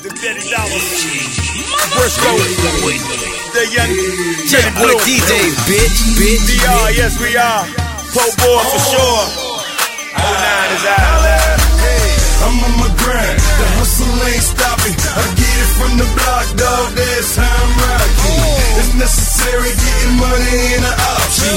The Daddy Dollars. Briscoe. The young J Boy DJ, bitch. DR, yes we are. Pro boy for sure. 09 is out. I'm on my grind, the hustle ain't stopping. I get it from the block, dog, that's how I'm rocking. It's necessary, getting money in the option.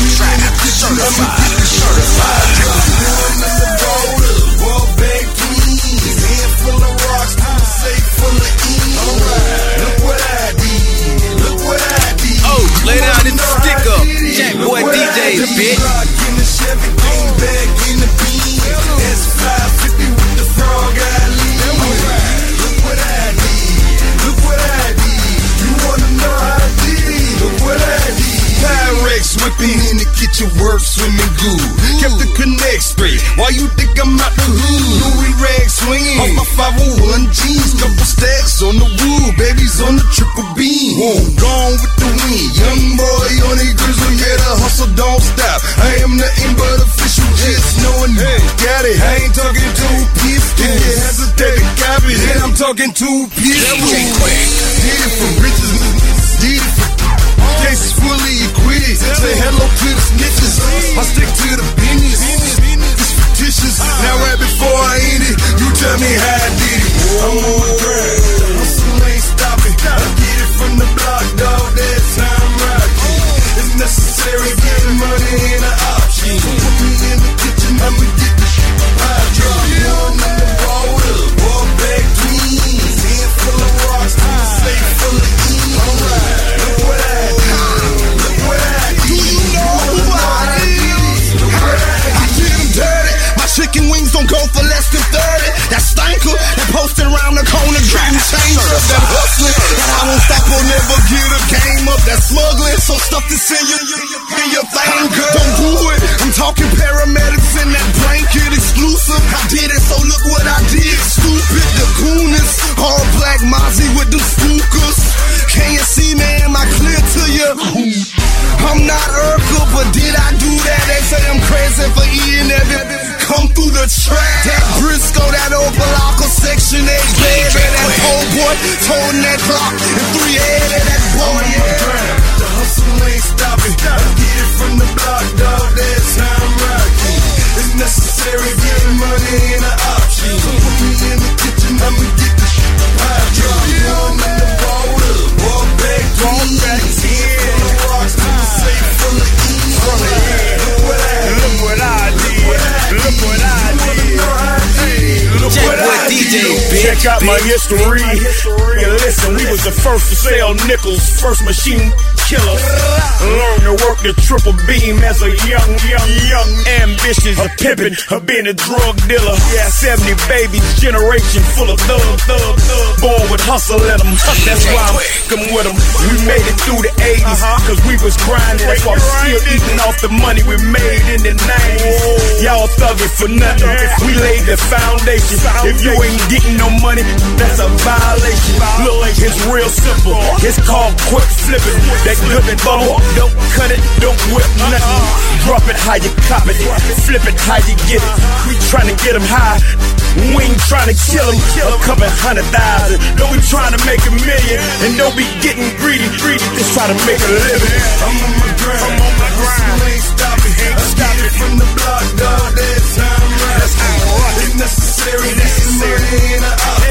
Certified. Doing in the border, wall back clean. Hand full of rocks, safe full of ease. Look what I did. Oh, lay down in the stick up. J Boy DJ, bitch. In the Chevy, came back in the beam. That's 550 with the frog I leave. Look what I did. You wanna know how I did it? Look what I did. Pyrex whipping in the kitchen, work swimming good. Kept the connect straight. Why you think I'm out the hood? Louis rag swinging off my 501 jeans. Couple stacks on the wood, babies on the triple beam. Gone with the wind, young boy on the grizzle. Yeah, the hustle don't stop. I am nothing but official, just knowing you got it. I ain't talking two pistols. If you hesitate to copy, then I'm talking two pistols. Did it for riches, did it for cases fully equipped. Say hello to the snitches. I stick to the business. It's fictitious. Now right before I end it, you tell me how I did it. I'm on my grind. The hustle ain't stopping. I get it from the block, dog. That's how I'm rocking. It's necessary, getting money in the option. Put me in the kitchen, I'ma get the pie drop. One in the border, walk back clean. Hand full of rocks, safe full of ease. Look what I did. Chicken wings don't go for less than 30. That stinker, that posted around the corner, dream changer. That hustling, that I won't stop or never get a game up. That smuggling, so stuff that's in your thing, girl. Don't do it. I'm talking paramedics in that blanket exclusive. I did it, so look what I did. Stupid, the gooners, all black Mozzie with the spookers. Can you see, man? Am I clear to you? I'm not Urkel, but did I do that? They say I'm crazy for eating that. Come through the track. That Briscoe, that Opalaco, Section 8, baby. That old boy, toting that clock, and 380, that boy. The hustle ain't stopping. I get it from the block, dog. That's how I'm rocking. It's necessary, getting money in the option. Put me in the kitchen, I'ma get the pie drop. One in the border, walk back here. Rocks, safe full of ease. Look what I did. J Boy DJ, bitch. Check out my history. And listen, we was the first to sell nickels, first machine killer. Learn to work the triple beam as a young, ambitious, a pimpin', being a drug dealer. Yeah, 70 babies, generation full of thug. Born with hustle in them. That's why I'm fucking with them. We made it through the 80s, cause we was grinding. That's why we're still eating off the money we made in the 90s. Y'all thugging for nothing. We laid the foundation. If you ain't getting no money, that's a violation. Look, it's real simple. It's called quick flipping. That good bubble, don't cut it, don't whip nothing. Drop it how you cop it, flip it how you get it. We tryna get them high, we ain't tryna kill them. A couple 100,000, don't be trying to make a million. And don't be getting greedy, just try to make a living. I'm on my grind, hustle ain't stopping. I get it from the block, dog, that's how I'm rocking. It's necessary, getting money in the option.